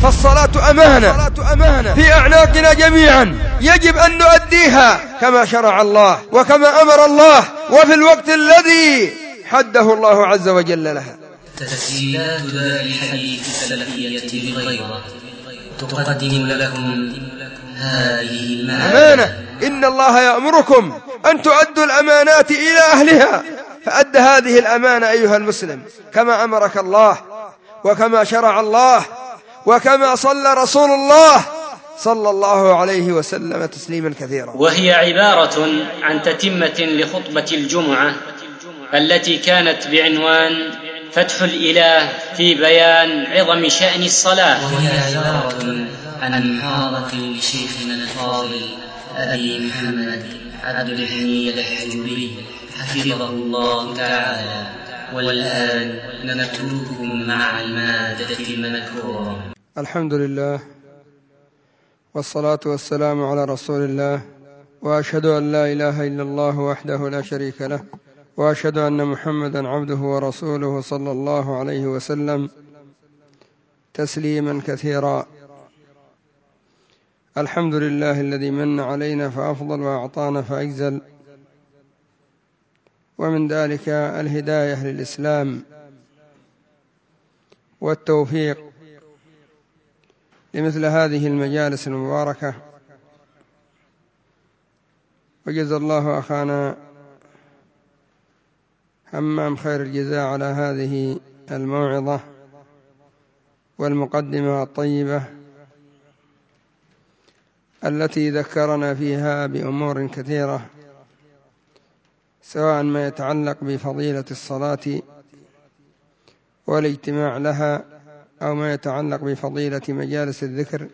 فالصلاة أمانة في أعناقنا جميعا، يجب أن نؤديها كما شرع الله وكما أمر الله وفي الوقت الذي حده الله عز وجل لها. تسجيلات دار الحديث السلفية بغيرة تقدم لكم هذه الأمانة. إن الله يأمركم أن تؤدوا الأمانات إلى أهلها، فأد هذه الأمانة أيها المسلم كما أمرك الله وكما شرع الله وكما صلى رسول الله صلى الله عليه وسلم تسليما كثيرا. وهي عبارة عن تتمة لخطبة الجمعة التي كانت بعنوان فتح الإله في بيان عظم شأن الصلاة، وهي عبارة عن محاضرة لشيخنا الفاضل أبي محمد عبد الحميد الحجوري حفظه الله تعالى. والآن نترككم مع المادة المذكورة. الحمد لله والصلاة والسلام على رسول الله، وأشهد أن لا إله إلا الله وحده لا شريك له، وأشهد أن محمدا عبده ورسوله صلى الله عليه وسلم تسليما كثيرا. الحمد لله الذي من علينا فأفضل وأعطانا فأجزل، ومن ذلك الهداية للإسلام والتوفيق لمثل هذه المجالس المباركة. وجزا الله أخانا همام خير الجزاء على هذه الموعظة والمقدمة الطيبة التي ذكرنا فيها بأمور كثيرة، سواء ما يتعلق بفضيلة الصلاة والاجتماع لها، أو ما يتعلق بفضيلة مجالس الذكر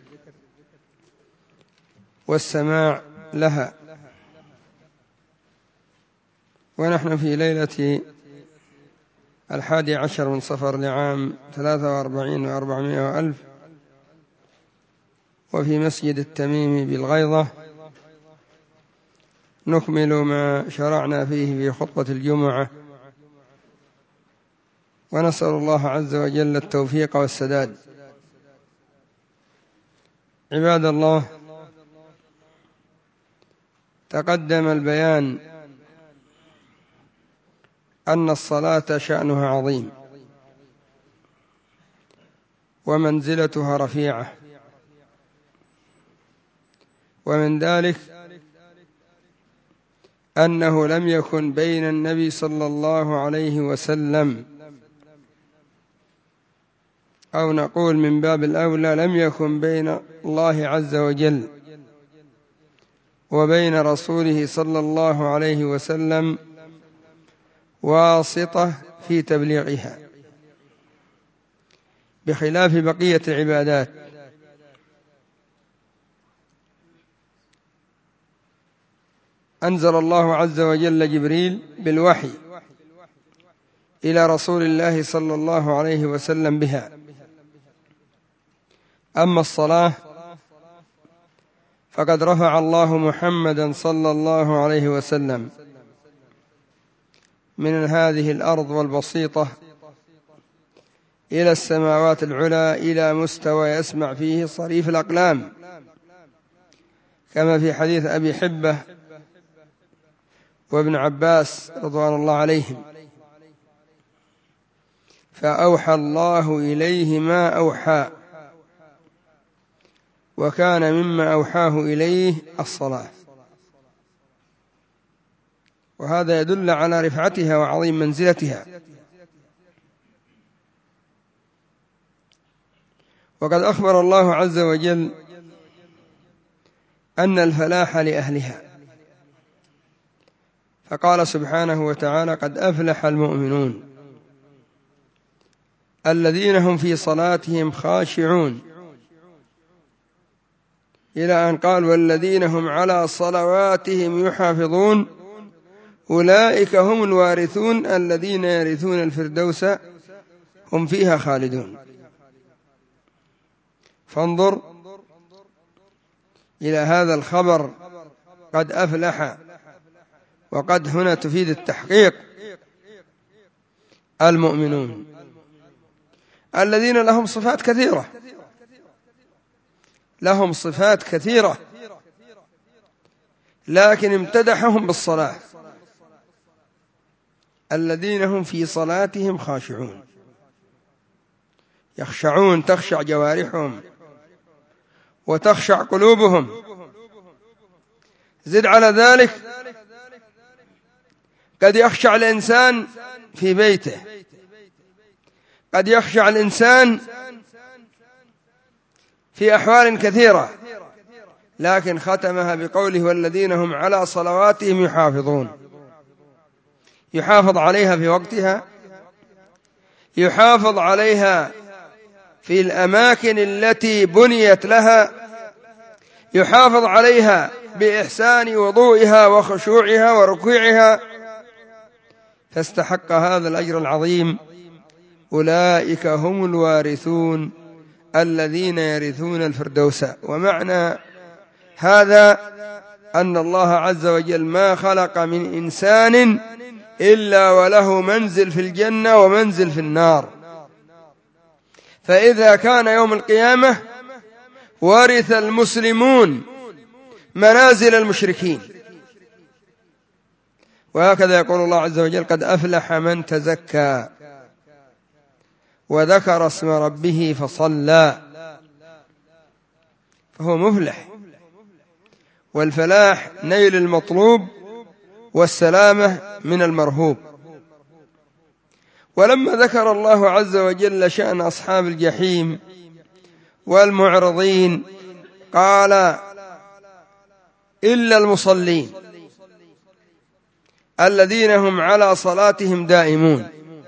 والسماع لها. ونحن في ليلة 11 من صفر لعام 43 و400 وألف، وفي مسجد التميم بالغيضة نكمل ما شرعنا فيه في خطبة الجمعة، ونسأل الله عز وجل التوفيق والسداد. عباد الله، تقدم البيان أن الصلاة شأنها عظيم ومنزلتها رفيعة، ومن ذلك أنه لم يكن بين النبي صلى الله عليه وسلم، أو نقول من باب الأولى لم يكن بين الله عز وجل وبين رسوله صلى الله عليه وسلم واسطة في تبليغها، بخلاف بقية العبادات. أنزل الله عز وجل جبريل بالوحي إلى رسول الله صلى الله عليه وسلم بها. أما الصلاة فقد رفع الله محمدا صلى الله عليه وسلم من هذه الأرض والبسيطة إلى السماوات العلى، إلى مستوى يسمع فيه صريف الأقلام، كما في حديث أبي حبة وابن عباس رضوان الله عليهم: فأوحى الله إليه ما أوحى، وكان مما أوحاه إليه الصلاة. وهذا يدل على رفعتها وعظيم منزلتها. وقد أخبر الله عز وجل أن الفلاح لأهلها، فقال سبحانه وتعالى: قد أفلح المؤمنون الذين هم في صلاتهم خاشعون، إلى أن قال: والذين هم على صلواتهم يحافظون أولئك هم الوارثون الذين يرثون الفردوس هم فيها خالدون. فانظر إلى هذا الخبر، قد أفلح، وقد هنا تفيد التحقيق. المؤمنون الذين لهم صفات كثيرة، لهم صفات كثيرة، لكن امتدحهم بالصلاة: الذين هم في صلاتهم خاشعون، يخشعون، تخشع جوارحهم وتخشع قلوبهم. زد على ذلك قد يخشع الإنسان في بيته، قد يخشع الإنسان في أحوال كثيرة، لكن ختمها بقوله: والذين هم على صلواتهم يحافظون. يحافظ عليها في وقتها، يحافظ عليها في الأماكن التي بنيت لها، يحافظ عليها بإحسان وضوئها وخشوعها وركوعها، فاستحق هذا الأجر العظيم. أولئك هم الوارثون الذين يرثون الفردوس. ومعنى هذا أن الله عز وجل ما خلق من إنسان إلا وله منزل في الجنة ومنزل في النار، فإذا كان يوم القيامة ورث المسلمون منازل المشركين. وهكذا يقول الله عز وجل: قد أفلح من تزكى وذكر اسم ربه فصلى. فهو مفلح، والفلاح نيل المطلوب والسلامة من المرهوب. ولما ذكر الله عز وجل شأن أصحاب الجحيم والمعرضين قال: إلا المصلين الذين هم على صلاتهم دائمون.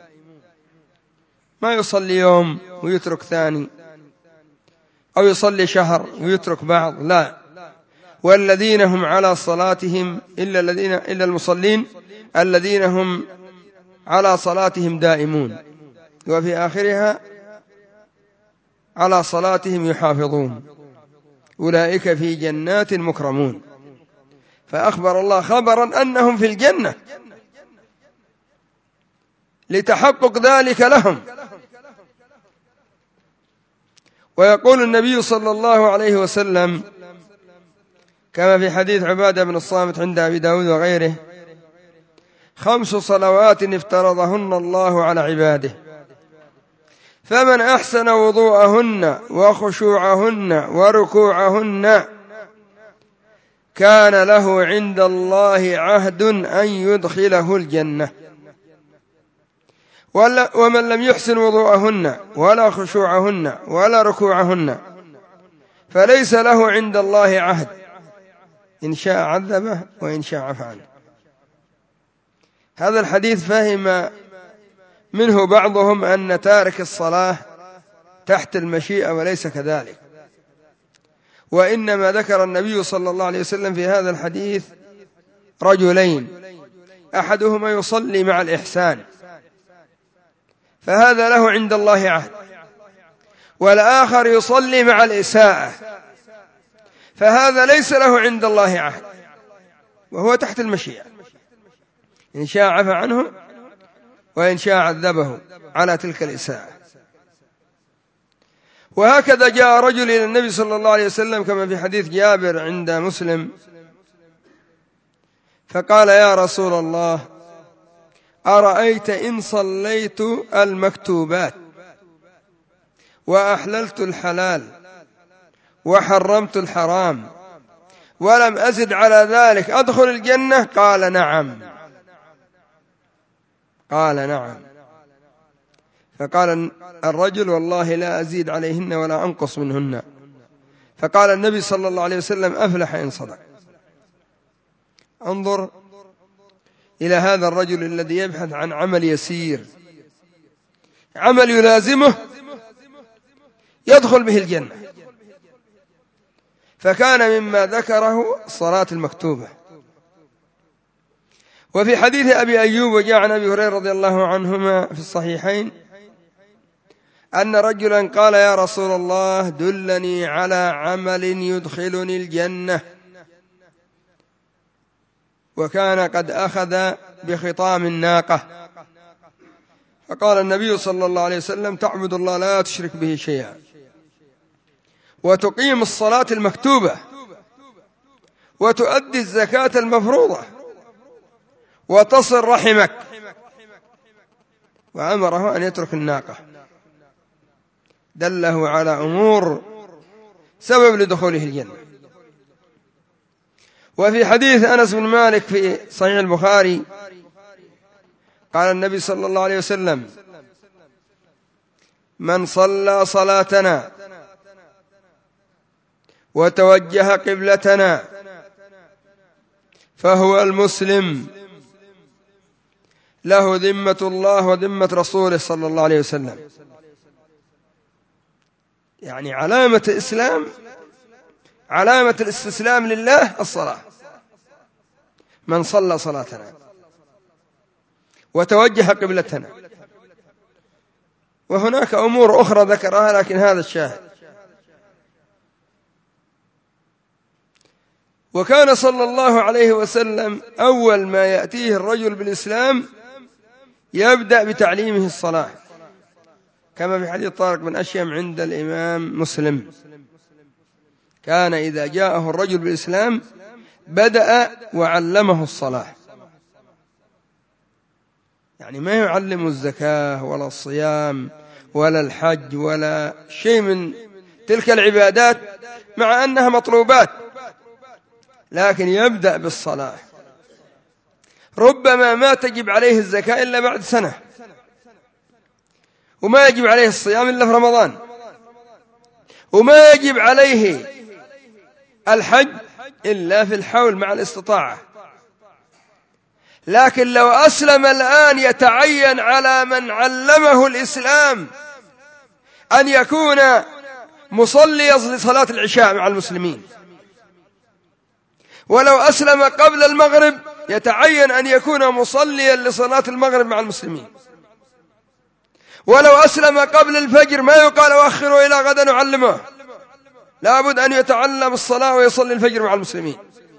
ما يصلي يوم ويترك ثاني، أو يصلي شهر ويترك بعض، لا، والذين هم على صلاتهم إلا المصلين الذين هم على صلاتهم دائمون. وفي آخرها: على صلاتهم يحافظون، أولئك في جنات مكرمون. فأخبر الله خبرا أنهم في الجنة لتحقق ذلك لهم. ويقول النبي صلى الله عليه وسلم كما في حديث عبادة بن الصامت عند أبي داود وغيره: 5 صلوات افترضهن الله على عباده، فمن أحسن وضوءهن وخشوعهن وركوعهن كان له عند الله عهد أن يدخله الجنة، ومن لم يحسن وضوءهن ولا خشوعهن ولا ركوعهن فليس له عند الله عهد، إن شاء عذبه وإن شاء عفى عنه. هذا الحديث فهم منه بعضهم أن تارك الصلاة تحت المشيئة، وليس كذلك، وإنما ذكر النبي صلى الله عليه وسلم في هذا الحديث رجلين: أحدهما يصلي مع الإحسان فهذا له عند الله عهد، والآخر يصلي مع الإساءة فهذا ليس له عند الله عهد، وهو تحت المشيئة، إن شاء عفى عنه وإن شاء عذبه على تلك الإساءة. وهكذا جاء رجل إلى النبي صلى الله عليه وسلم كما في حديث جابر عند مسلم، فقال: يا رسول الله، أرأيت إن صليت المكتوبات وأحللت الحلال وحرمت الحرام ولم أزد على ذلك أدخل الجنة؟ قال: نعم. قال: نعم. فقال الرجل: والله لا أزيد عليهن ولا أنقص منهن. فقال النبي صلى الله عليه وسلم: أفلح إن صدق. انظر إلى هذا الرجل الذي يبحث عن عمل يسير، عمل يلازمه يدخل به الجنة، فكان مما ذكره الصلاة المكتوبة. وفي حديث أبي أيوب وجاء عن أبي هريرة رضي الله عنهما في الصحيحين أن رجلا قال: يا رسول الله، دلني على عمل يدخلني الجنة. وكان قد أخذ بخطام الناقة، فقال النبي صلى الله عليه وسلم: تعبد الله لا تشرك به شيئا، وتقيم الصلاة المكتوبة وتؤدي الزكاة المفروضة وتصل رحمك، وأمره أن يترك الناقة، دله على أمور سبب لدخوله الجنة. وفي حديث أنس بن مالك في صحيح البخاري قال النبي صلى الله عليه وسلم: من صلى صلاتنا وتوجه قبلتنا فهو المسلم له ذمة الله وذمة رسوله صلى الله عليه وسلم. يعني علامة الإسلام، علامة الاستسلام لله الصلاة. من صلى صلاتنا وتوجه قبلتنا. وهناك أمور أخرى ذكرها لكن هذا الشاهد. وكان صلى الله عليه وسلم أول ما يأتيه الرجل بالإسلام يبدأ بتعليمه الصلاة، كما في حديث طارق بن أشيم عند الإمام مسلم: كان إذا جاءه الرجل بالإسلام بدأ وعلمه الصلاة. يعني ما يعلم الزكاة ولا الصيام ولا الحج ولا شيء من تلك العبادات مع أنها مطلوبات، لكن يبدأ بالصلاة. ربما ما تجب عليه الزكاة إلا بعد سنة، وما يجب عليه الصيام إلا في رمضان، وما يجب عليه الحج إلا في الحول مع الاستطاعة. لكن لو أسلم الآن يتعين على من علمه الإسلام أن يكون مصليا لصلاة العشاء مع المسلمين، ولو أسلم قبل المغرب يتعين أن يكون مصليا لصلاة المغرب مع المسلمين، ولو أسلم قبل الفجر ما يقال أخروا إلى غدا نعلمه، لابد أن يتعلم الصلاة ويصلي الفجر مع المسلمين،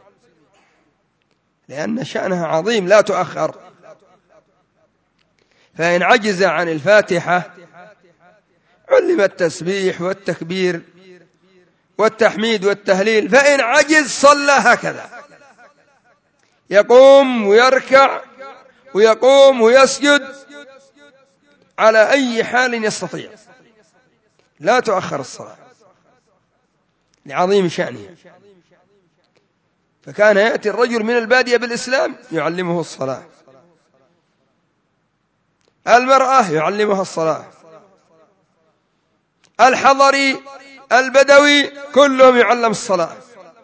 لأن شأنها عظيم لا تؤخر. فإن عجز عن الفاتحة علم التسبيح والتكبير والتحميد والتهليل، فإن عجز صلى هكذا: يقوم ويركع ويقوم ويسجد على أي حال يستطيع، لا تؤخر الصلاة لعظيم شأنها. فكان يأتي الرجل من البادية بالإسلام يعلمه الصلاة، المرأة يعلمها الصلاة، الحضري البدوي كلهم يعلم الصلاة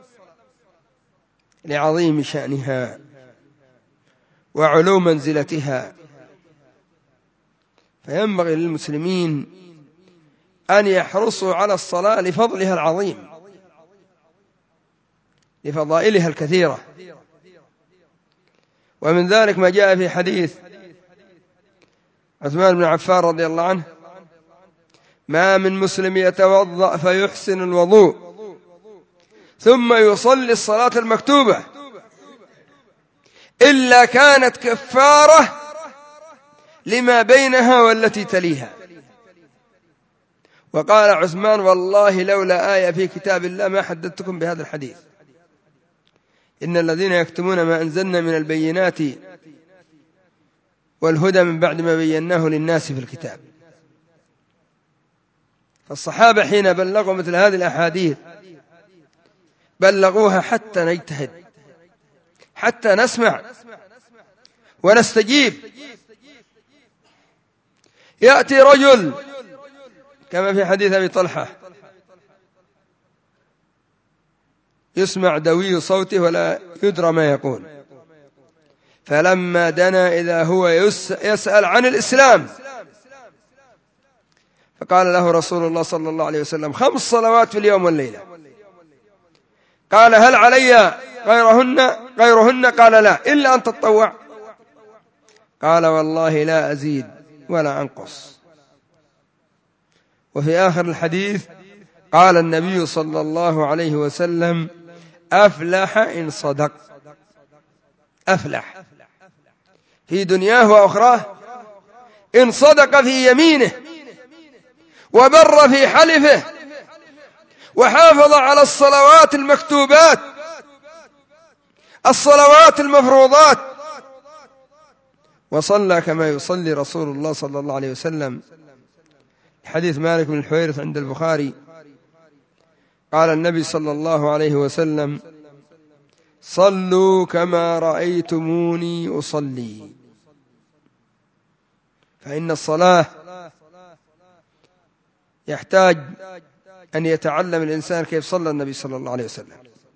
لعظيم شأنها وعلو منزلتها. فينبغي للمسلمين أن يحرصوا على الصلاة لفضلها العظيم، لفضائلها الكثيرة. ومن ذلك ما جاء في حديث عثمان بن عفان رضي الله عنه: ما من مسلم يتوضأ فيحسن الوضوء ثم يصلي الصلاة المكتوبة إلا كانت كفارة لما بينها والتي تليها. وقال عثمان: والله لولا آية في كتاب الله ما حدثتكم بهذا الحديث، إن الذين يكتمون ما أنزلنا من البينات والهدى من بعد ما بيناه للناس في الكتاب. فالصحابة حين بلغوا مثل هذه الأحاديث بلغوها حتى نجتهد، حتى نسمع ونستجيب. يأتي رجل كما في حديث أبي طلحة يسمع دوي صوته ولا يدرى ما يقول، فلما دنا إذا هو يسأل عن الإسلام، فقال له رسول الله صلى الله عليه وسلم: 5 صلوات في اليوم والليلة. قال: هل علي غيرهن؟ قال: لا، إلا أن تتطوع. قال: والله لا أزيد ولا أنقص. وفي آخر الحديث قال النبي صلى الله عليه وسلم: أفلح إن صدق. أفلح في دنياه وأخراه إن صدق في يمينه وبر في حلفه وحافظ على الصلوات المكتوبات، الصلوات المفروضات، وصلى كما يصلي رسول الله صلى الله عليه وسلم. حديث مالك بن الحويرث عند البخاري قال النبي صلى الله عليه وسلم: صلوا كما رأيتموني أصلي. فإن الصلاة يحتاج أن يتعلم الإنسان كيف صلى النبي صلى الله عليه وسلم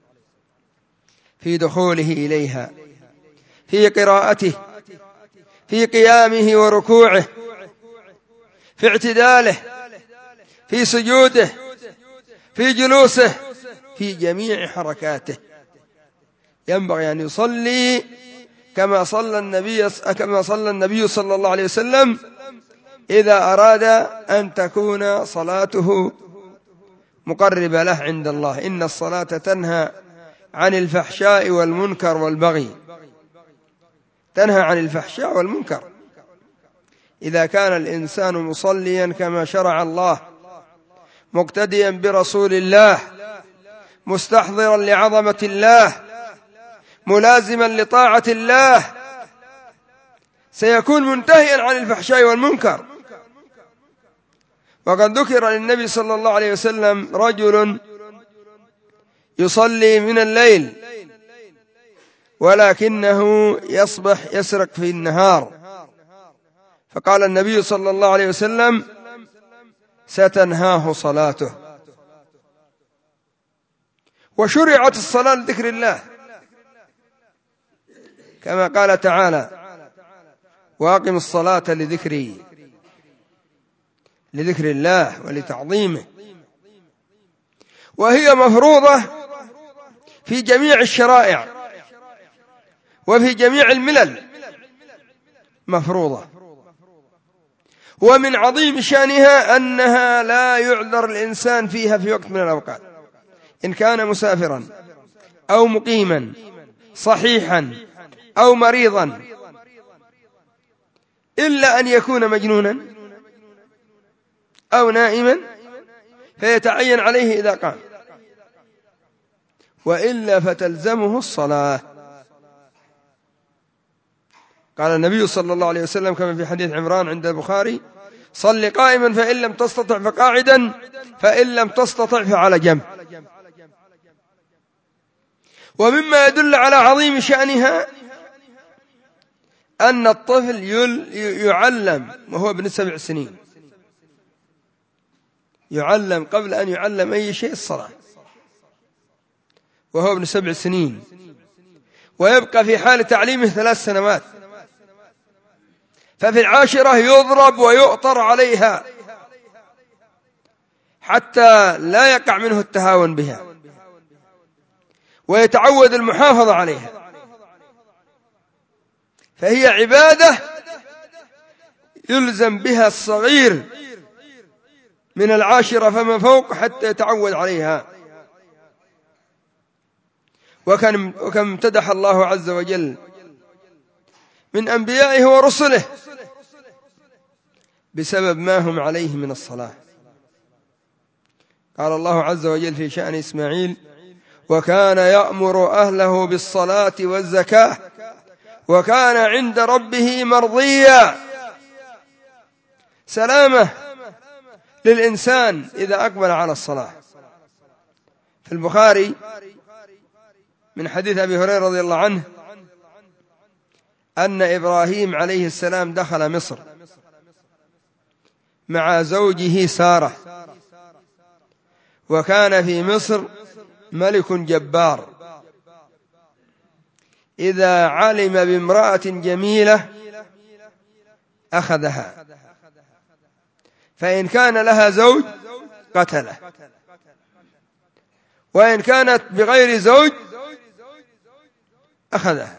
في دخوله إليها، في قراءته، في قيامه وركوعه، في اعتداله، في سجوده، في جلوسه، في جميع حركاته. ينبغي أن يصلي كما صلى النبي صلى الله عليه وسلم إذا أراد أن تكون صلاته مقربة له عند الله. إن الصلاة تنهى عن الفحشاء والمنكر والبغي، تنهى عن الفحشاء والمنكر. إذا كان الإنسان مصليا كما شرع الله، مقتديا برسول الله، مستحضرا لعظمة الله، ملازما لطاعة الله، سيكون منتهيا عن الفحشاء والمنكر. وقد ذكر للنبي صلى الله عليه وسلم رجل يصلي من الليل ولكنه يصبح يسرق في النهار، فقال النبي صلى الله عليه وسلم: ستنهاه صلاته. وشرعت الصلاة لذكر الله كما قال تعالى: وأقم الصلاة لذكر الله ولتعظيمه. وهي مفروضة في جميع الشرائع وفي جميع الملل، مفروضة. ومن عظيم شأنها أنها لا يعذر الإنسان فيها في وقت من الأوقات، إن كان مسافرا أو مقيما، صحيحا أو مريضا، إلا أن يكون مجنونا أو نائما فيتعين عليه إذا قام، وإلا فتلزمه الصلاة. قال النبي صلى الله عليه وسلم كما في حديث عمران عند البخاري: صل قائما فإن لم تستطع فقاعدا، فإن لم تستطع فعلى جنب. ومما يدل على عظيم شأنها أن الطفل يعلم وهو ابن 7 سنين، يعلم قبل أن يعلم أي شيء الصلاة وهو ابن 7 سنين، ويبقى في حال تعليمه 3 سنوات، ففي 10 يضرب ويؤطر عليها حتى لا يقع منه التهاون بها، ويتعود المحافظة عليها. فهي عبادة يلزم بها الصغير من 10 فما فوق حتى يتعود عليها. وكم امتدح الله عز وجل من أنبيائه ورسله بسبب ما هم عليه من الصلاة. قال الله عز وجل في شأن إسماعيل: وكان يأمر أهله بالصلاة والزكاة وكان عند ربه مرضيا. سلامة للإنسان إذا أقبل على الصلاة. في البخاري من حديث أبي هريرة رضي الله عنه أن إبراهيم عليه السلام دخل مصر مع زوجه سارة، وكان في مصر ملك جبار إذا علم بامرأة جميلة أخذها، فإن كان لها زوج قتله، وإن كانت بغير زوج أخذها.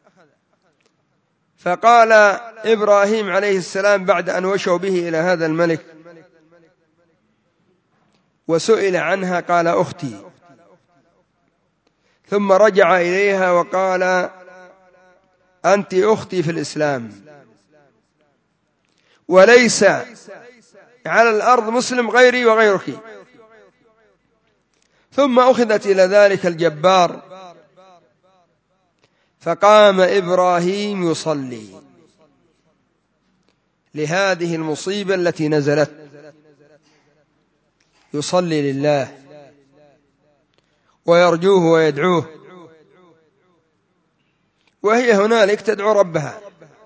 فقال إبراهيم عليه السلام بعد أن وشوا به إلى هذا الملك وسئل عنها قال: أختي. ثم رجع إليها وقال: أنت أختي في الإسلام، وليس على الأرض مسلم غيري وغيرك، ثم أخذت إلى ذلك الجبار، فقام إبراهيم يصلي لهذه المصيبة التي نزلت، يصلي لله ويرجوه ويدعوه، وهي هنالك تدعو ربها.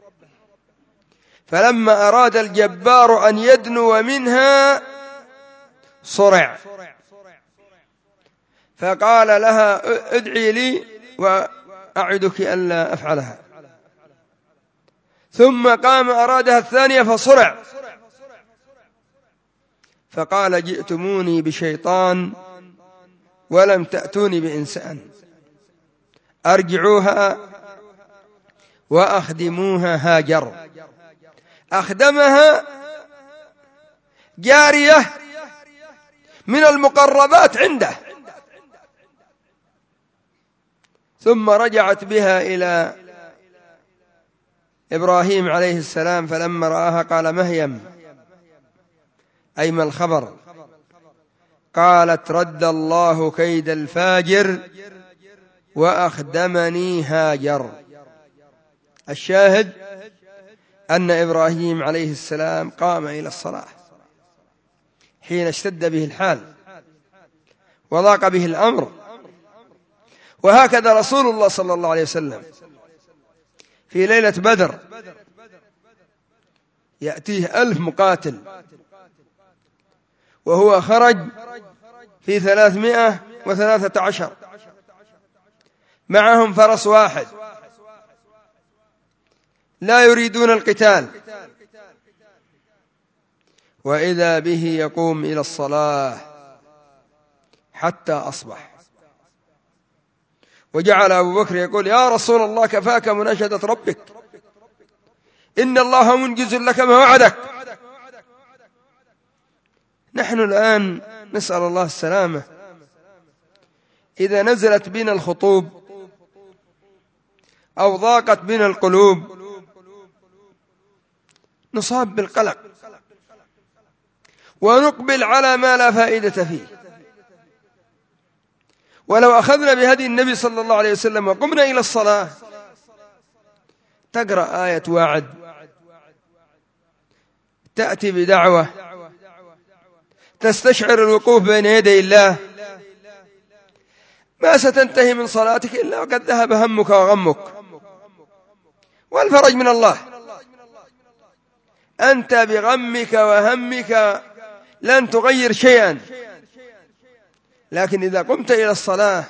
فلما أراد الجبار أن يدنو منها صرع، فقال لها ادعي لي وأعدك ألا أفعلها. ثم قام أرادها الثانية فصرع، فقال جئتموني بشيطان ولم تأتوني بإنسان، أرجعوها وأخدموها هاجر. أخدمها جارية من المقربات عنده، ثم رجعت بها إلى إبراهيم عليه السلام، فلما رآها قال مهيم، أي ما الخبر؟ قالت رد الله كيد الفاجر وأخدمني هاجر. الشاهد أن إبراهيم عليه السلام قام إلى الصلاة حين اشتد به الحال وضاق به الأمر. وهكذا رسول الله صلى الله عليه وسلم في ليلة بدر يأتيه 1000 مقاتل، وهو خرج في 313، معهم فرس واحد، لا يريدون القتال، وإذا به يقوم إلى الصلاة حتى أصبح. وجعل أبو بكر يقول يا رسول الله كفاك مناشدة ربك، إن الله منجز لك ما وعدك. نحن الآن نسأل الله السلامة، إذا نزلت بنا الخطوب أو ضاقت بنا القلوب نصاب بالقلق ونقبل على ما لا فائدة فيه. ولو أخذنا بهدي النبي صلى الله عليه وسلم وقمنا إلى الصلاة تقرأ آية وعد، تأتي بدعوة، تستشعر الوقوف بين يدي الله، ما ستنتهي من صلاتك إلا وقد ذهب همك وغمك والفرج من الله. أنت بغمك وهمك لن تغير شيئا، لكن إذا قمت إلى الصلاة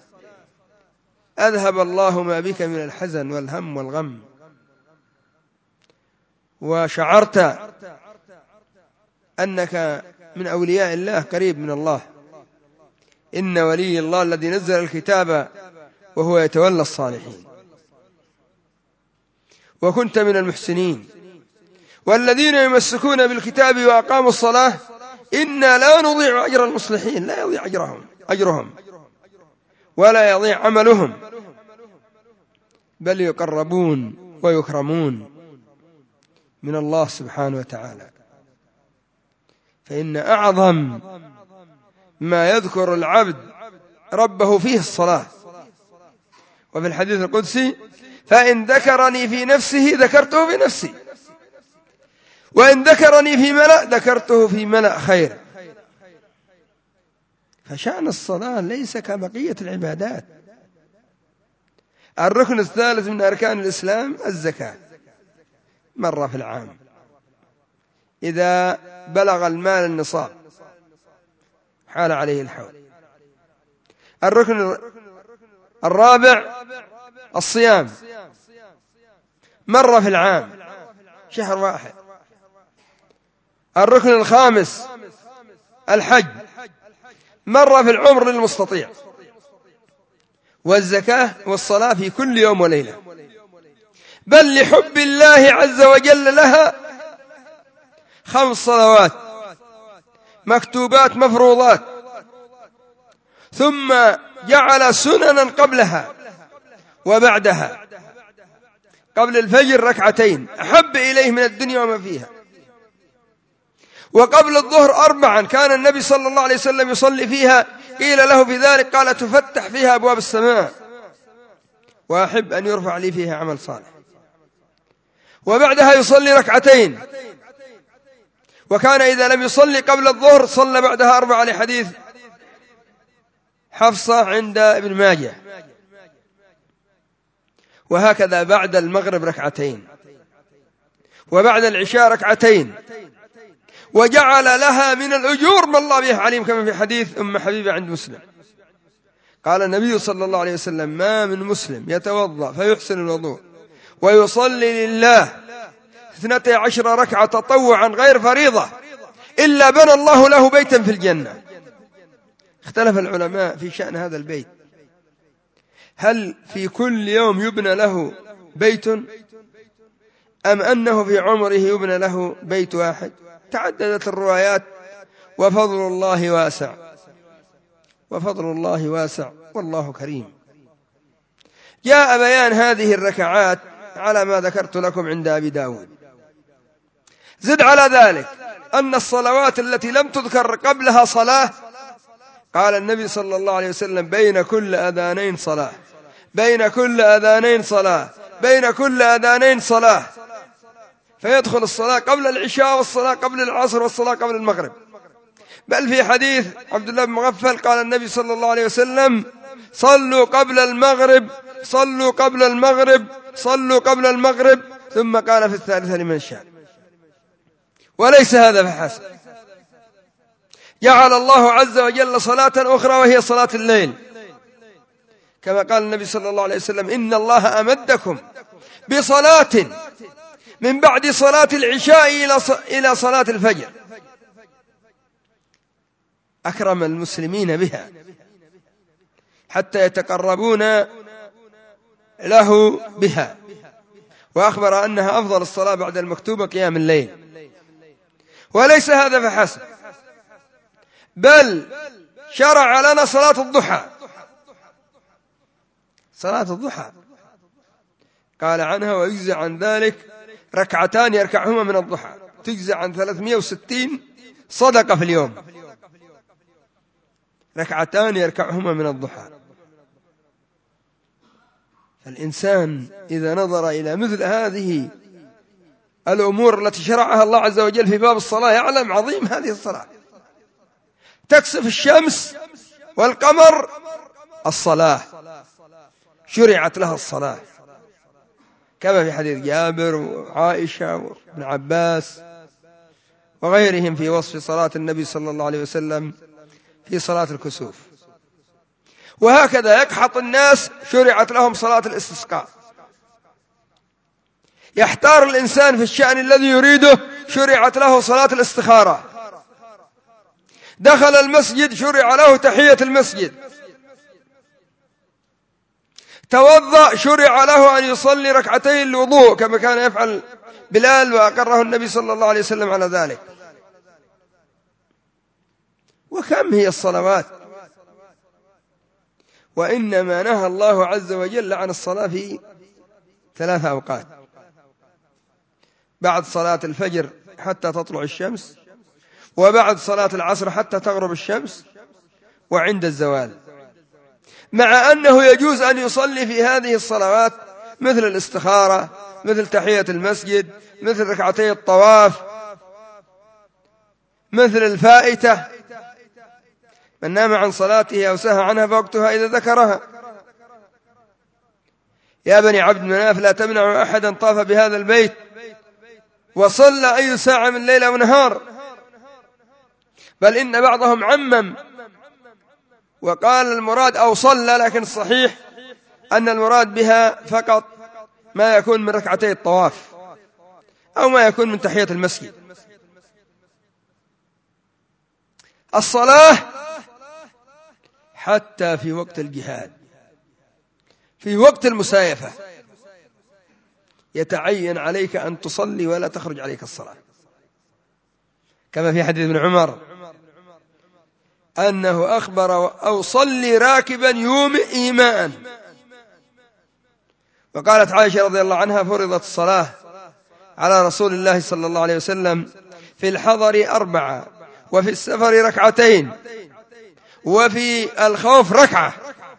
أذهب الله ما بك من الحزن والهم والغم، وشعرت أنك من أولياء الله قريب من الله. إن ولي الله الذي نزل الكتاب وهو يتولى الصالحين، وكنت من المحسنين. والذين يمسكون بالكتاب وأقاموا الصلاة إنا لا نضيع أجر المصلحين، لا يضيع أجرهم ولا يضيع عملهم، بل يقربون ويكرمون من الله سبحانه وتعالى. فإن أعظم ما يذكر العبد ربه فيه الصلاة. وفي الحديث القدسي فإن ذكرني في نفسه ذكرته في نفسي، وإن ذكرني في ملأ ذكرته في ملأ خير. فشأن الصلاة ليس كبقية العبادات. الركن الثالث من أركان الإسلام الزكاة، مرة في العام إذا بلغ المال النصاب حال عليه الحول. الركن الرابع الصيام، مرة في العام، شهر واحد. الركن الخامس الحج، مرة في العمر للمستطيع. والزكاة والصلاة في كل يوم وليلة، بل لحب الله عز وجل لها 5 صلوات مكتوبات مفروضات، ثم جعل سننا قبلها وبعدها. قبل الفجر 2 ركعتين أحب إليه من الدنيا وما فيها، وقبل الظهر 4 كان النبي صلى الله عليه وسلم يصلي فيها، قيل له في ذلك قال تفتح فيها أبواب السماء وأحب أن يرفع لي فيها عمل صالح. وبعدها يصلي 2 ركعة، وكان إذا لم يصلي قبل الظهر صلى بعدها 4 لحديث حفصة عند ابن ماجه. وهكذا بعد المغرب 2 وبعد العشاء 2، وجعل لها من الأجور ما الله به عليم، كما في حديث أم حبيبة عند مسلم قال النبي صلى الله عليه وسلم: ما من مسلم يتوضأ فيحسن الوضوء ويصلي لله 12 ركعة تطوعا غير فريضة إلا بنى الله له بيتا في الجنة. اختلف العلماء في شأن هذا البيت، هل في كل يوم يبنى له بيت أم أنه في عمره يبنى له بيت واحد؟ تعددت الروايات، وفضل الله واسع، وفضل الله واسع والله كريم. جاء بيان هذه الركعات على ما ذكرت لكم عند أبي داود. زد على ذلك أن الصلوات التي لم تذكر قبلها صلاة، قال النبي صلى الله عليه وسلم: بين كل أذانين صلاة، بين كل أذانين صلاة، بين كل أذانين صلاة. فيدخل الصلاة قبل العشاء والصلاة قبل العصر والصلاة قبل المغرب. بل في حديث عبد الله بن مغفل قال النبي صلى الله عليه وسلم: صلوا قبل المغرب، صلوا قبل المغرب، صلوا قبل المغرب، ثم قال في الثالثة لمن شاء. وليس هذا فحسب، جعل الله عز وجل صلاة أخرى وهي صلاة الليل، كما قال النبي صلى الله عليه وسلم: إن الله أمدكم بصلاة من بعد صلاة العشاء إلى صلاة الفجر، أكرم المسلمين بها حتى يتقربون له بها. وأخبر أنها أفضل الصلاة بعد المكتوبة قيام الليل. وليس هذا فحسب، بل شرع لنا صلاة الضحى. صلاة الضحى قال عنها: ويجزى عن ذلك 2 يركعهما من الضحى، تجزى عن 360 صدقة في اليوم، 2 يركعهما من الضحى. فالإنسان إذا نظر إلى مثل هذه الأمور التي شرعها الله عز وجل في باب الصلاة يعلم عظيم هذه الصلاة. تكسف الشمس والقمر، الصلاة شرعت لها الصلاة، كما في حديث جابر وعائشة وابن عباس وغيرهم في وصف صلاة النبي صلى الله عليه وسلم في صلاة الكسوف. وهكذا يقحط الناس شرعت لهم صلاة الاستسقاء. يحتار الإنسان في الشأن الذي يريده، شرعت له صلاة الاستخارة. دخل المسجد شرع له تحية المسجد. توضأ شرع له أن يصلي 2 الوضوء كما كان يفعل بلال، وأقره النبي صلى الله عليه وسلم على ذلك. وكم هي الصلوات؟ وإنما نهى الله عز وجل عن الصلاة في 3 أوقات: بعد صلاة الفجر حتى تطلع الشمس، وبعد صلاة العصر حتى تغرب الشمس، وعند الزوال. مع أنه يجوز أن يصلي في هذه الصلوات مثل الاستخارة، مثل تحية المسجد، مثل 2 الطواف، مثل الفائتة. من نام عن صلاته أو سهى عنها فوقتها إذا ذكرها. يا بني عبد مناف لا تمنعوا أحدا طاف بهذا البيت وصلى أي ساعة من ليل أو نهار. بل إن بعضهم عمم وقال المراد أو صلى، لكن الصحيح أن المراد بها فقط ما يكون من 2 الطواف أو ما يكون من تحية المسجد. الصلاة حتى في وقت الجهاد، في وقت المسايفة، يتعين عليك أن تصلي ولا تخرج عليك الصلاة، كما في حديث ابن عمر أنه أخبر: أو صلي راكبا يومئ إيماء. وقالت عائشة رضي الله عنها: فرضت الصلاة على رسول الله صلى الله عليه وسلم في الحضر 4 وفي السفر 2 وفي الخوف 1.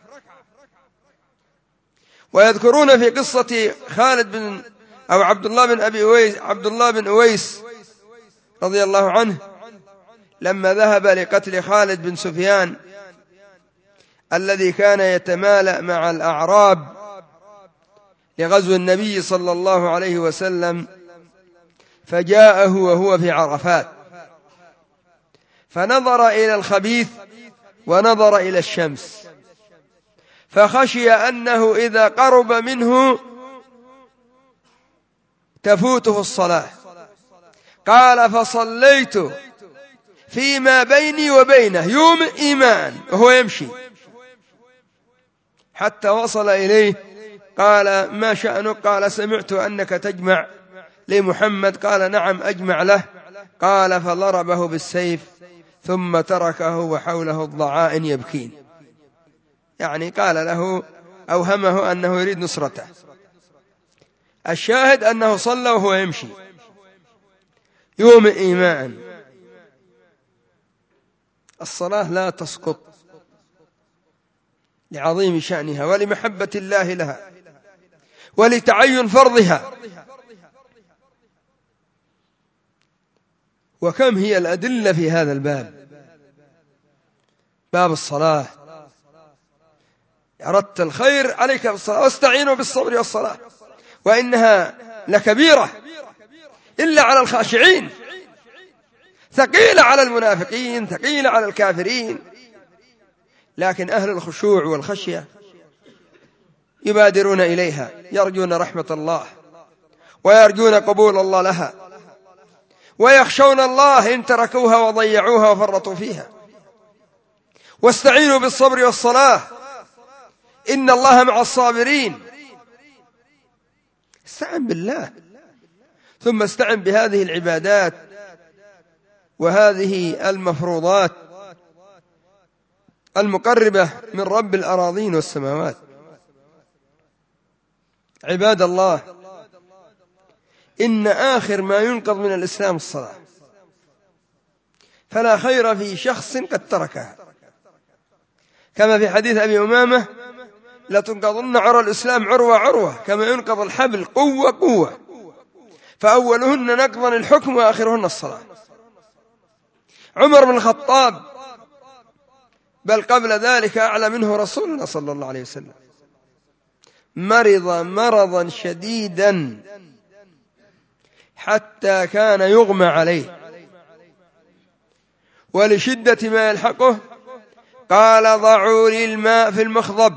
ويذكرون في قصة خالد بن أو عبد الله بن أويس رضي الله عنه لما ذهب لقتل خالد بن سفيان الذي كان يتمالأ مع الأعراب لغزو النبي صلى الله عليه وسلم، فجاءه وهو في عرفات فنظر إلى الخبيث ونظر إلى الشمس، فخشي أنه إذا قرب منه تفوته الصلاة. قال: فصليت فيما بيني وبينه يوم إيمان وهو يمشي حتى وصل إليه. قال: ما شأنك؟ قال: سمعت أنك تجمع لمحمد. قال: نعم أجمع له. قال: فضربه بالسيف ثم تركه وحوله الضعائن يبكين، يعني قال له أوهمه أنه يريد نصرته. الشاهد أنه صلى وهو يمشي يوم إيمان. الصلاة لا تسقط لعظيم شأنها ولمحبة الله لها ولتعين فرضها. وكم هي الأدلة في هذا الباب، باب الصلاة. أردت الخير عليك بالصلاة، واستعينوا بالصبر والصلاة، وإنها لكبيرة إلا على الخاشعين، ثقيلة على المنافقين، ثقيلة على الكافرين، لكن أهل الخشوع والخشية يبادرون إليها، يرجون رحمة الله ويرجون قبول الله لها، ويخشون الله إن تركوها وضيعوها وفرطوا فيها. واستعينوا بالصبر والصلاة إن الله مع الصابرين. استعن بالله، ثم استعن بهذه العبادات وهذه المفروضات المقربة من رب الأراضين والسماوات. عباد الله، إن آخر ما ينقض من الإسلام الصلاة، فلا خير في شخص قد تركها، كما في حديث أبي أمامة: لتنقضن عرى الإسلام عروة عروة كما ينقض الحبل قوة قوة، فأولهن نقضا الحكم وآخرهن الصلاة. عمر بن الخطاب، بل قبل ذلك أعلى منه رسولنا صلى الله عليه وسلم، مرض مرضا شديدا حتى كان يغمى عليه، ولشدة ما يلحقه قال: ضعوا لي الماء في المخضب،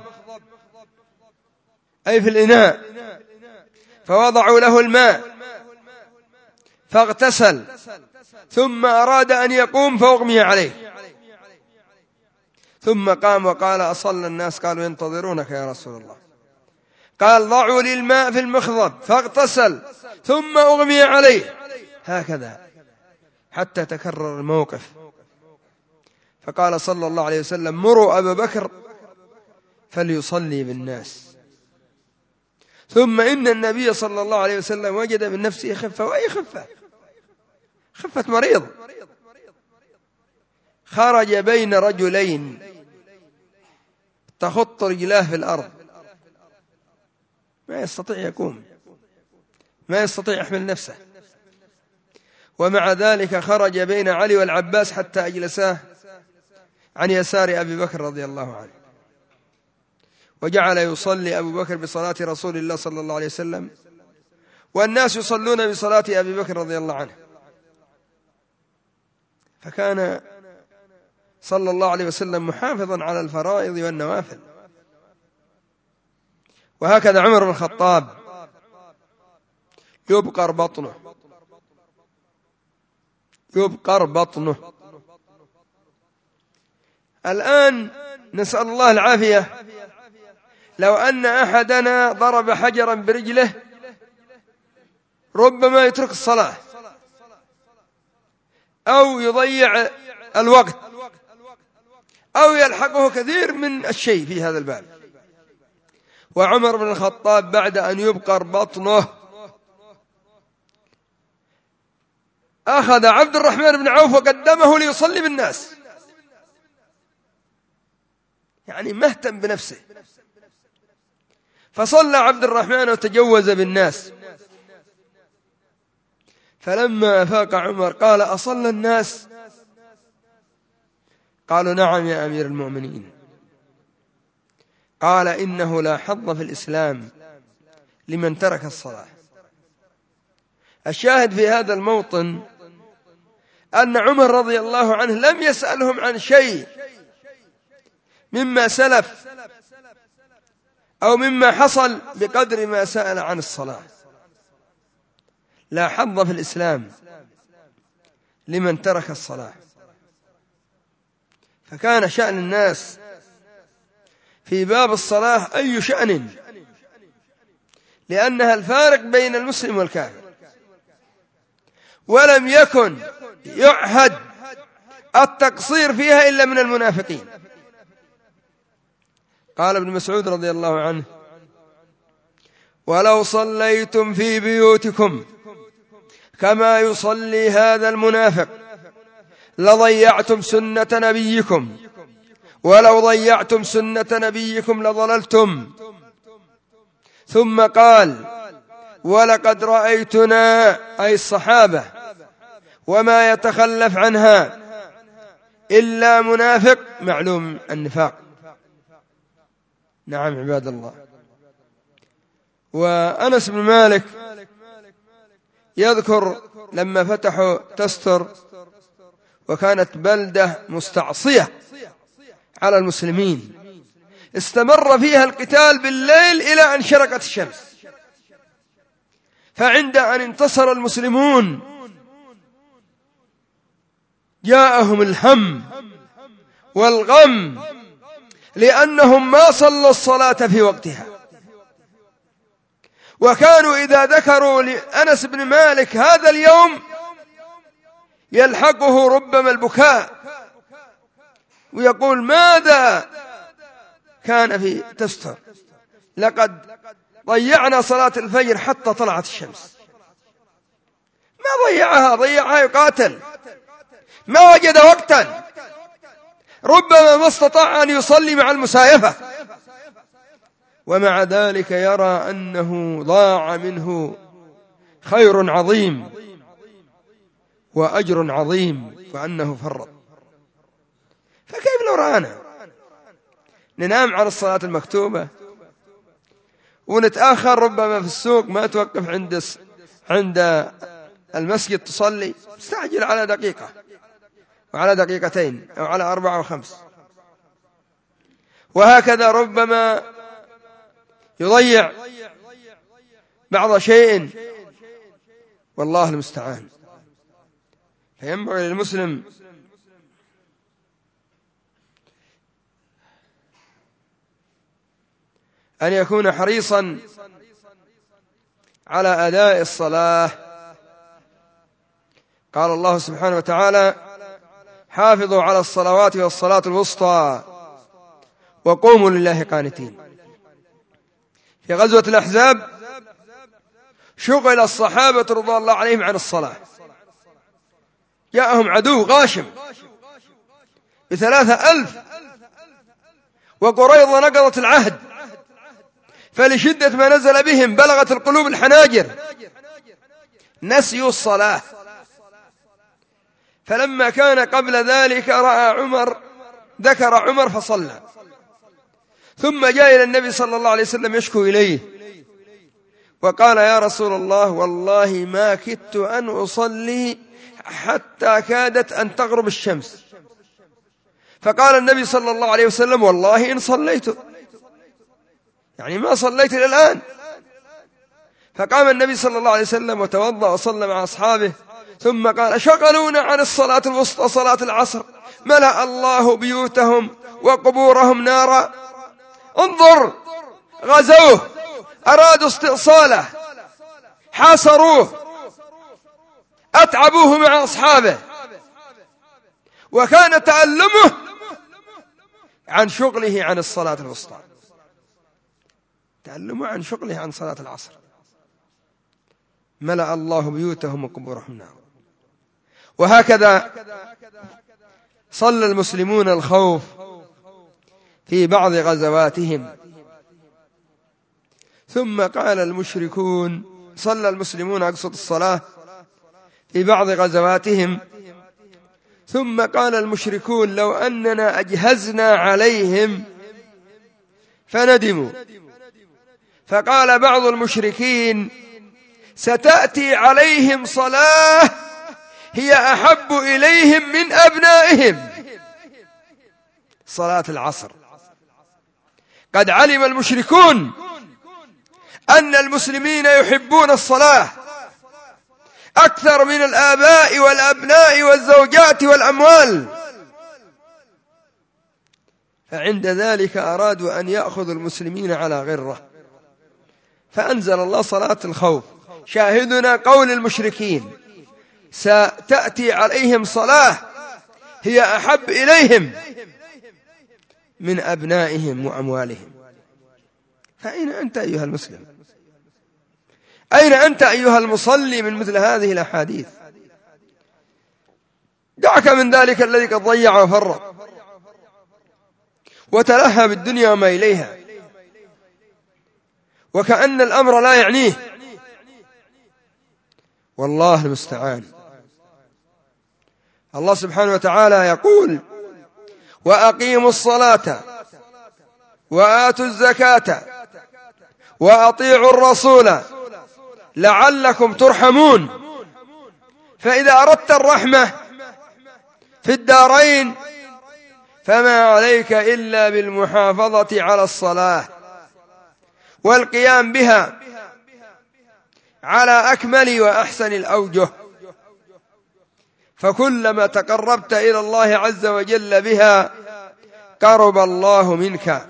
أي في الإناء، فوضعوا له الماء فاغتسل، ثم أراد أن يقوم فأغمي عليه، ثم قام وقال: أصلى الناس؟ قالوا: ينتظرونك يا رسول الله. قال: ضعوا لي الماء في المخضب، فاغتسل ثم أغمي عليه، هكذا حتى تكرر الموقف. فقال صلى الله عليه وسلم: مروا أبا بكر فليصلي بالناس. ثم إن النبي صلى الله عليه وسلم وجد من نفسه خفة، وأي خفة؟ خفة مريض. خرج بين رجلين تخط رجلاه في الأرض، ما يستطيع يقوم، ما يستطيع يحمل نفسه، ومع ذلك خرج بين علي والعباس حتى أجلساه عن يسار أبي بكر رضي الله عنه، وجعل يصلي أبو بكر بصلاة رسول الله صلى الله عليه وسلم، والناس يصلون بصلاة أبي بكر رضي الله عنه. فكان صلى الله عليه وسلم محافظا على الفرائض والنوافل. وهكذا عمر بن الخطاب يبقر بطنه. الآن نسأل الله العافية، لو أن أحدنا ضرب حجرا برجله ربما يترك الصلاة أو يضيع الوقت أو يلحقه كثير من الشيء في هذا الباب. وعمر بن الخطاب بعد أن يبقر بطنه أخذ عبد الرحمن بن عوف وقدمه ليصلي بالناس، يعني مهتم بنفسه. فصلى عبد الرحمن وتجوز بالناس. فلما أفاق عمر قال: أصلى الناس؟ قالوا: نعم يا أمير المؤمنين. قال: إنه لا حظ في الإسلام لمن ترك الصلاة. الشاهد في هذا الموطن أن عمر رضي الله عنه لم يسألهم عن شيء مما سلف أو مما حصل بقدر ما سأل عن الصلاة. لا حظ في الإسلام لمن ترك الصلاة. فكان شأن الناس في باب الصلاة أي شأن، لأنها الفارق بين المسلم والكافر، ولم يكن يعهد التقصير فيها إلا من المنافقين. قال ابن مسعود رضي الله عنه: ولو صليتم في بيوتكم كما يصلي هذا المنافق لضيعتم سنة نبيكم، ولو ضيعتم سنة نبيكم لضللتم. ثم قال: ولقد رأيتنا، أي الصحابة، وما يتخلف عنها إلا منافق معلوم النفاق. نعم عباد الله. وأنس بن مالك يذكر لما فتحوا تستر، وكانت بلدة مستعصية على المسلمين، استمر فيها القتال بالليل إلى أن شرقت الشمس. فعند أن انتصر المسلمون جاءهم الهم والغم، لأنهم ما صلوا الصلاة في وقتها. وكانوا إذا ذكروا لأنس بن مالك هذا اليوم يلحقه ربما البكاء، ويقول: ماذا كان في تستر؟ لقد ضيعنا صلاة الفجر حتى طلعت الشمس. ما ضيعها يقاتل، ما وجد وقتا، ربما ما استطاع أن يصلي مع المسايفة، ومع ذلك يرى أنه ضاع منه خير عظيم وأجر عظيم، وأنه فرط. فكيف لو رأنا ننام عن الصلاة المكتوبة ونتأخر ربما في السوق، ما توقف عند المسجد تصلي، استعجل على دقيقة وعلى دقيقتين أو على 4 و5، وهكذا ربما يضيع بعض شيء، والله المستعان. فينبغي للمسلم أن يكون حريصا على أداء الصلاة. قال الله سبحانه وتعالى: حافظوا على الصلوات والصلاة الوسطى وقوموا لله قانتين. في غزوة الأحزاب شغل الصحابة رضي الله عليهم عن الصلاة، جاءهم عدو غاشم ب3,000، وقريظة نقضت العهد، فلشدة ما نزل بهم بلغت القلوب الحناجر، نسيوا الصلاة. فلما كان قبل ذلك ذكر عمر فصلى، ثم جاء إلى النبي صلى الله عليه وسلم يشكو إليه وقال: يا رسول الله، والله ما كدت أن أصلي حتى كادت أن تغرب الشمس. فقال النبي صلى الله عليه وسلم: والله إن صليت، يعني ما صليت إلى الآن. فقام النبي صلى الله عليه وسلم وتوضأ وصلى مع أصحابه، ثم قال: شغلونا عن الصلاة الوسطى صلاة العصر، ملأ الله بيوتهم وقبورهم نارا. انظر، غزوه، أرادوا استئصاله، حاصروه، أتعبوه مع أصحابه، وكان تألمه عن شغله عن الصلاة الوسطى، تألمه عن شغله عن صلاة العصر. ملأ الله بيوتهم وقبورهم نارا. وهكذا صلى المسلمون الخوف في بعض غزواتهم، ثم قال المشركون، صلى المسلمون أقصد الصلاة في بعض غزواتهم، ثم قال المشركون لو أننا أجهزنا عليهم فندموا. فقال بعض المشركين ستأتي عليهم صلاة هي أحب إليهم من أبنائهم، صلاة العصر. قد علم المشركون أن المسلمين يحبون الصلاة أكثر من الآباء والأبناء والزوجات والأموال، فعند ذلك أرادوا أن يأخذوا المسلمين على غرة، فأنزل الله صلاة الخوف. شاهدنا قول المشركين ستأتي عليهم صلاة هي أحب إليهم من أبنائهم وأموالهم. فأين أنت أيها المسلم؟ أين أنت أيها المصلي من مثل هذه الأحاديث؟ دعك من ذلك الذي قد ضيع وفرط وتلهى بالدنيا وما إليها، وكأن الأمر لا يعنيه. والله المستعان. الله سبحانه وتعالى يقول وأقيموا الصلاة وآتوا الزكاة وأطيعوا الرسول لعلكم ترحمون. فإذا أردت الرحمة في الدارين فما عليك إلا بالمحافظة على الصلاة والقيام بها على أكمل وأحسن الأوجه، فكلما تقربت إلى الله عز وجل بها قرب الله منك،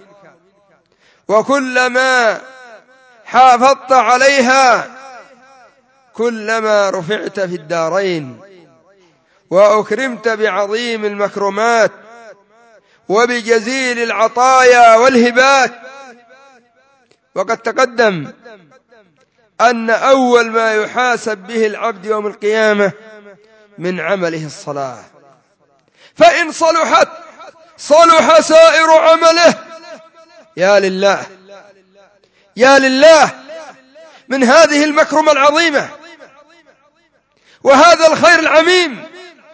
وكلما حافظت عليها كلما رفعت في الدارين وأكرمت بعظيم المكرمات وبجزيل العطايا والهبات. وقد تقدم أن أول ما يحاسب به العبد يوم القيامة من عمله الصلاة، فإن صلحت صلح سائر عمله. يا لله يا لله من هذه المكرمة العظيمة وهذا الخير العميم.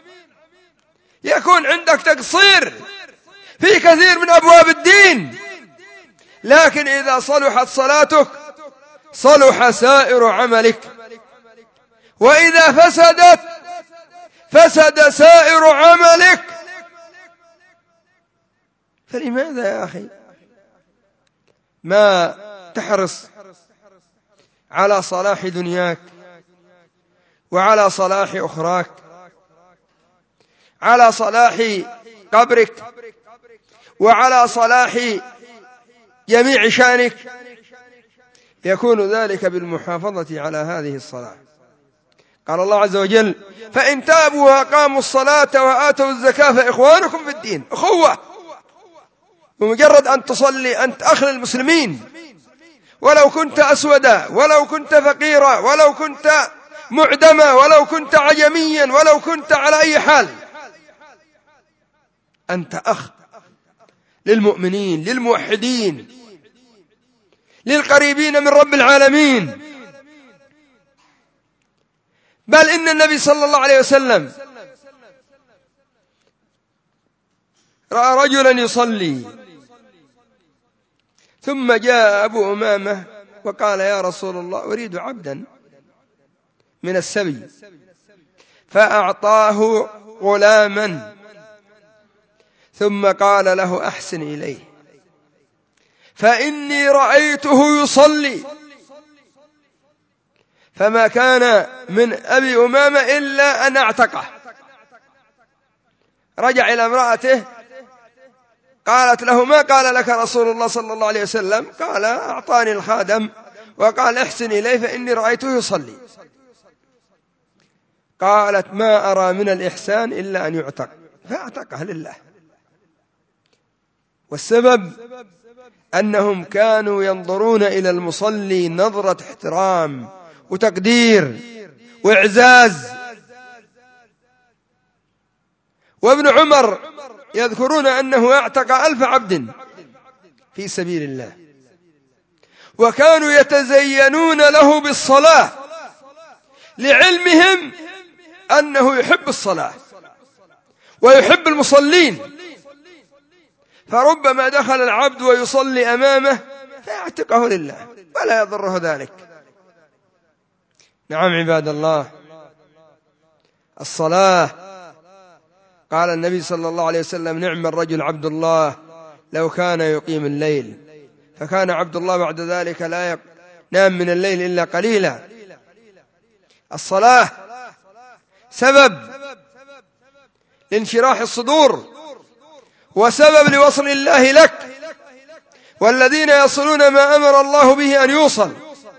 يكون عندك تقصير في كثير من أبواب الدين، لكن إذا صلحت صلاتك صلح سائر عملك، وإذا فسدت فسد سائر عملك. فلماذا يا أخي ما تحرص على صلاح دنياك وعلى صلاح أخراك، على صلاح قبرك وعلى صلاح جميع شانك؟ يكون ذلك بالمحافظة على هذه الصلاة. قال الله عز وجل فإن تابوا وأقاموا الصلاة وآتوا الزكاة فإخوانكم في الدين. أخوة، بمجرد أن تصلي أنت أخ للمسلمين، ولو كنت أسودا، ولو كنت فقيرا، ولو كنت معدما، ولو كنت عجميا، ولو كنت على أي حال، أنت أخ للمؤمنين للموحدين للقريبين من رب العالمين. بل إن النبي صلى الله عليه وسلم رأى رجلا يصلي، ثم جاء أبو أمامة وقال يا رسول الله أريد عبدا من السبي، فأعطاه غلاما ثم قال له أحسن إليه فإني رأيته يصلي. فما كان من أبي أمامة إلا أن اعتقه. رجع إلى امرأته قالت له ما قال لك رسول الله صلى الله عليه وسلم؟ قال أعطاني الخادم وقال احسن إليه فإني رأيته يصلي. قالت ما أرى من الإحسان إلا أن يعتق، فاعتقه لله. والسبب أنهم كانوا ينظرون إلى المصلي نظرة احترام وتقدير وإعزاز، وابن عمر يذكرون أنه اعتق 1000 عبد في سبيل الله، وكانوا يتزينون له بالصلاة لعلمهم أنه يحب الصلاة ويحب المصلين، فربما دخل العبد ويصلي أمامه فيعتقه لله ولا يضره ذلك. نعم عباد الله، الصلاة قال النبي صلى الله عليه وسلم: نعم الرجل عبد الله لو كان يقيم الليل. فكان عبد الله بعد ذلك لا ينام من الليل إلا قليلا. الصلاة سبب لانشراح الصدور وسبب لوصل الله لك، والذين يصلون ما أمر الله به أن يوصل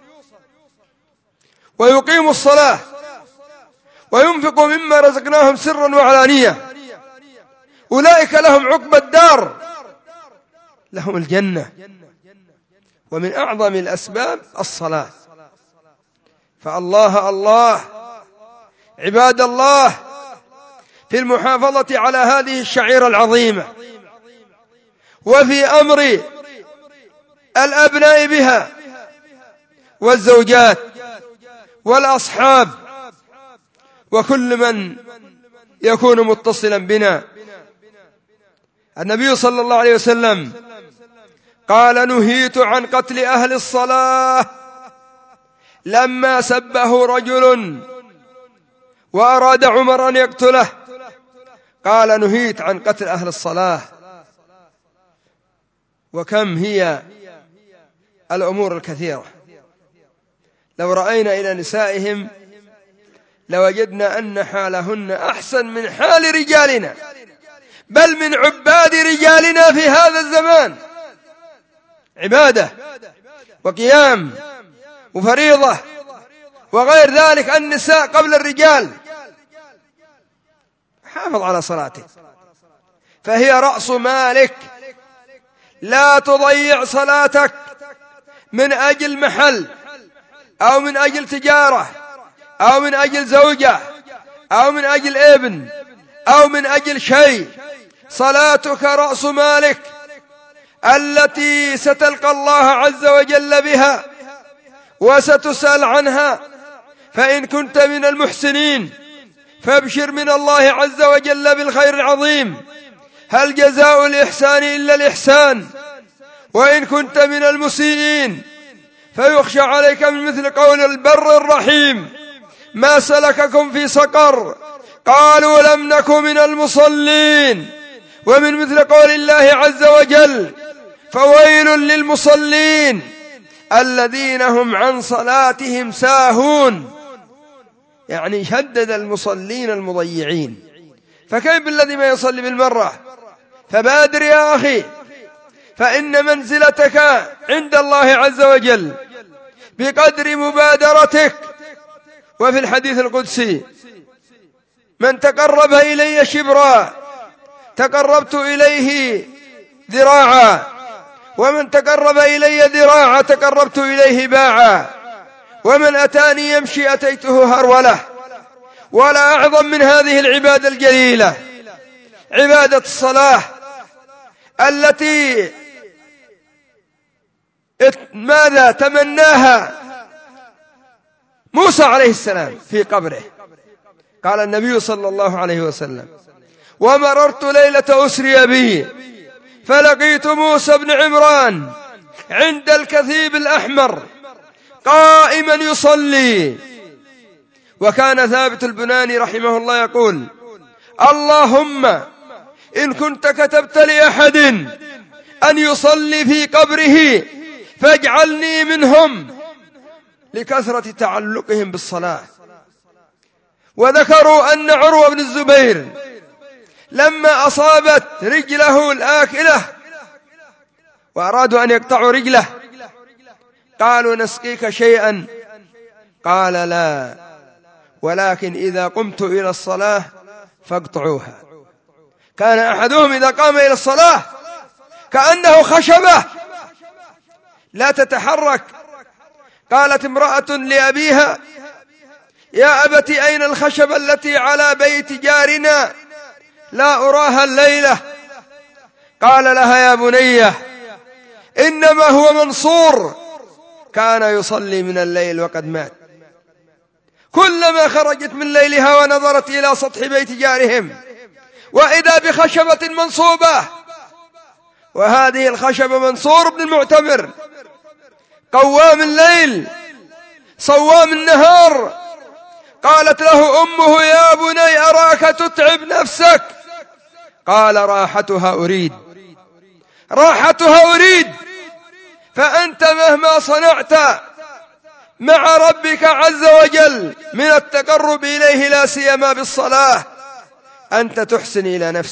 ويقيموا الصلاة وينفقوا مما رزقناهم سرا وعلانية أولئك لهم عقبى الدار، لهم الجنة. ومن أعظم الأسباب الصلاة. فالله الله عباد الله في المحافظة على هذه الشعيرة العظيمة، وفي أمر الأبناء بها والزوجات والأصحاب وكل من يكون متصلا بنا. النبي صلى الله عليه وسلم قال: نهيت عن قتل أهل الصلاة لما سبه رجل وأراد عمر أن يقتله. قال: نهيت عن قتل أهل الصلاة. وكم هي الأمور الكثيرة، لو رأينا إلى نسائهم لوجدنا أن حالهن أحسن من حال رجالنا، بل من عباد رجالنا في هذا الزمان، عبادة وقيام وفريضة وغير ذلك. النساء قبل الرجال. حافظ على صلاتك فهي رأس مالك، لا تضيع صلاتك من أجل محل أو من أجل تجارة أو من أجل زوجة أو من أجل ابن أو من أجل شيء. صلاتك رأس مالك التي ستلقى الله عز وجل بها وستسأل عنها. فإن كنت من المحسنين فابشر من الله عز وجل بالخير العظيم، هل جزاء الإحسان إلا الإحسان. وإن كنت من المسيئين فيخشى عليك من مثل قول البر الرحيم: ما سلككم في سقر؟ قالوا لم نك من المصلين. ومن مثل قول الله عز وجل: فويل للمصلين الذين هم عن صلاتهم ساهون. يعني شدد المصلين المضيعين، فكيف بالذي ما يصلي بالمرة؟ فبادر يا أخي، فإن منزلتك عند الله عز وجل بقدر مبادرتك. وفي الحديث القدسي: من تقرب إلي شبرا تقربت إليه ذراعا، ومن تقرب إلي ذراعا تقربت إليه باعا، ومن أتاني يمشي أتيته هرولة. ولا أعظم من هذه العبادة الجليلة عبادة الصلاة، التي ماذا تمناها موسى عليه السلام في قبره. قال النبي صلى الله عليه وسلم: ومررت ليلة أسري بي فلقيت موسى بن عمران عند الكثيب الأحمر قائما يصلي. وكان ثابت البناني رحمه الله يقول: اللهم إن كنت كتبت لأحد أن يصلي في قبره فاجعلني منهم، لكثرة تعلقهم بالصلاة. وذكروا أن عروة بن الزبير لما أصابت رجله الآكلة وأرادوا أن يقطعوا رجله قالوا: نسقيك شيئا؟ قال: لا، ولكن إذا قمت إلى الصلاة فاقطعوها. كان أحدهم إذا قام إلى الصلاة كأنه خشبة لا تتحرك. قالت امرأة لأبيها: يا أبت أين الخشبة التي على بيت جارنا؟ لا أراها الليلة. قال لها: يا بنية، إنما هو منصور كان يصلي من الليل وقد مات. كلما خرجت من ليلها ونظرت إلى سطح بيت جارهم وإذا بخشبة منصوبة، وهذه الخشبة منصور بن المعتمر، قوام الليل صوام النهار. قالت له أمه: يا بني، أراك تتعب نفسك. قال: راحتها أريد. فأنت مهما صنعت مع ربك عز وجل من التقرب إليه، لا سيما بالصلاة، أنت تحسن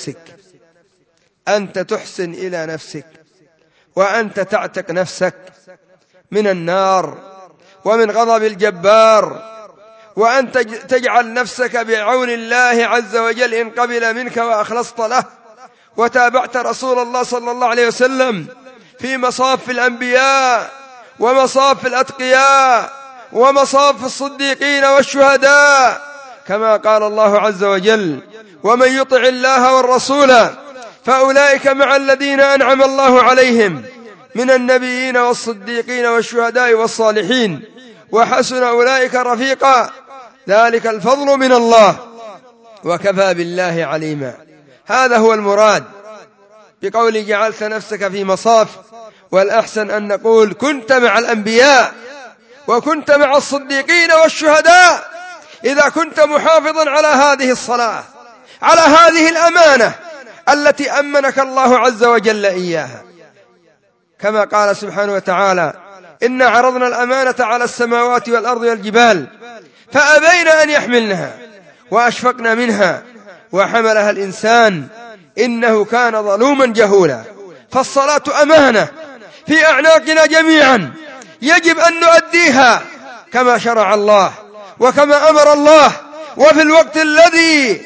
إلى نفسك، وأنت تعتق نفسك من النار ومن غضب الجبار، وأن تجعل نفسك بعون الله عز وجل إن قبل منك وأخلصت له وتابعت رسول الله صلى الله عليه وسلم في مصاف الأنبياء ومصاف الأتقياء ومصاف الصديقين والشهداء، كما قال الله عز وجل: ومن يطع الله والرسول فأولئك مع الذين أنعم الله عليهم من النبيين والصديقين والشهداء والصالحين وحسن أولئك رفيقا، ذلك الفضل من الله وكفى بالله عليما. هذا هو المراد بقول جعلت نفسك في مصاف، والأحسن أن نقول كنت مع الأنبياء وكنت مع الصديقين والشهداء إذا كنت محافظا على هذه الصلاة، على هذه الأمانة التي أمنك الله عز وجل إياها، كما قال سبحانه وتعالى: إنا عرضنا الأمانة على السماوات والأرض والجبال فأبين أن يحملنها وأشفقن منها وحملها الإنسان إنه كان ظلوما جهولا. فالصلاة أمانة في أعناقنا جميعا، يجب أن نؤديها كما شرع الله وكما أمر الله وفي الوقت الذي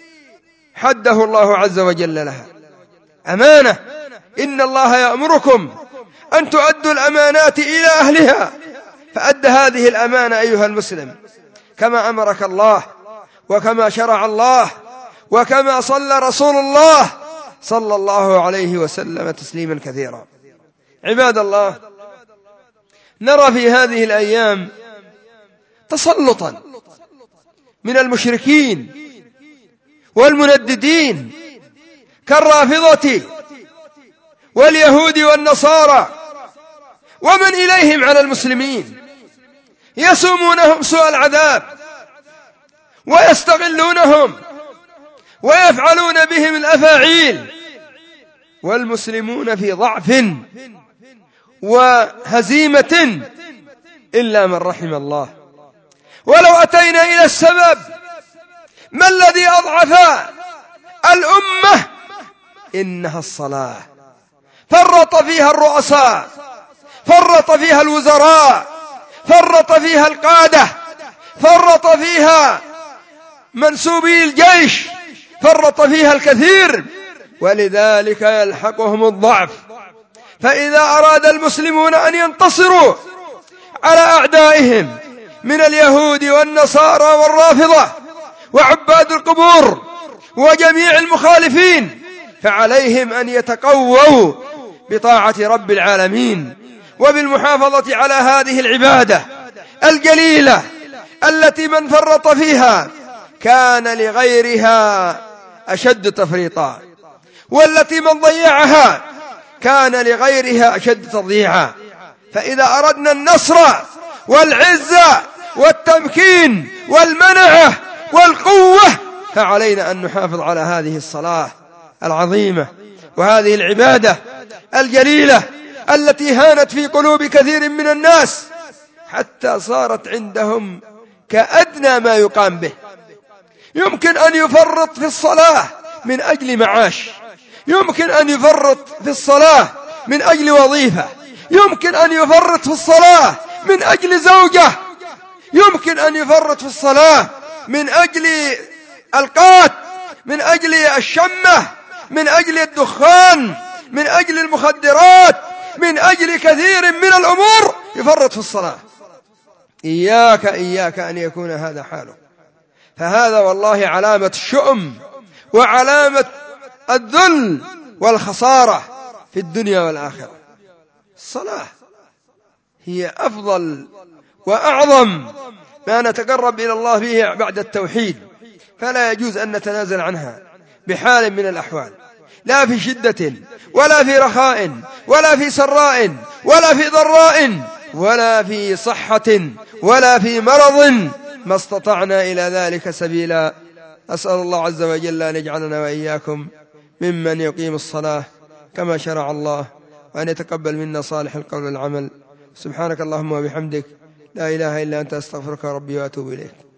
حده الله عز وجل لها. أمانة. إن الله يأمركم أن تؤدوا الأمانات إلى أهلها، فأد هذه الأمانة أيها المسلم كما أمرك الله وكما شرع الله وكما صلى رسول الله صلى الله عليه وسلم تسليما كثيرا. عباد الله، نرى في هذه الأيام تسلطا من المشركين والمنددين كالرافضة واليهود والنصارى ومن إليهم على المسلمين، يسومونهم سوء العذاب ويستغلونهم ويفعلون بهم الأفاعيل، والمسلمون في ضعف وهزيمة إلا من رحم الله. ولو أتينا إلى السبب، ما الذي أضعف الأمة؟ إنها الصلاة. فرط فيها الرؤساء، فرط فيها الوزراء، فرط فيها القادة، فرط فيها منسوبي الجيش، فرط فيها الكثير، ولذلك يلحقهم الضعف. فإذا أراد المسلمون أن ينتصروا على أعدائهم من اليهود والنصارى والرافضة وعباد القبور وجميع المخالفين، فعليهم أن يتقووا بطاعة رب العالمين وبالمحافظة على هذه العبادة الجليلة التي من فرط فيها كان لغيرها أشد تفريطا، والتي من ضيعها كان لغيرها أشد تضييعا. فإذا أردنا النصر والعزة والتمكين والمنعة والقوة فعلينا أن نحافظ على هذه الصلاة العظيمة وهذه العبادة الجليلة التي هانت في قلوب كثير من الناس حتى صارت عندهم كأدنى ما يقام به. يمكن أن يفرط في الصلاة من أجل معاش، يمكن أن يفرط في الصلاة من أجل وظيفة، يمكن أن يفرط في الصلاة من أجل زوجة، يمكن أن يفرط في الصلاة من أجل القات، من أجل الشمة، من أجل الدخان، من أجل المخدرات، من أجل كثير من الأمور يفرط في الصلاة. إياك أن يكون هذا حاله، فهذا والله علامة الشؤم وعلامة الذل والخسارة في الدنيا والآخرة. الصلاة هي أفضل وأعظم ما نتقرب إلى الله به بعد التوحيد، فلا يجوز أن نتنازل عنها بحال من الأحوال، لا في شدة ولا في رخاء ولا في سراء ولا في ضراء ولا في صحة ولا في مرض، ما استطعنا إلى ذلك سبيلا. أسأل الله عز وجل أن يجعلنا وإياكم ممن يقيم الصلاة كما شرع الله، وأن يتقبل منا صالح القول والعمل. سبحانك اللهم وبحمدك، لا إله إلا أنت، أستغفرك ربي وأتوب إليك.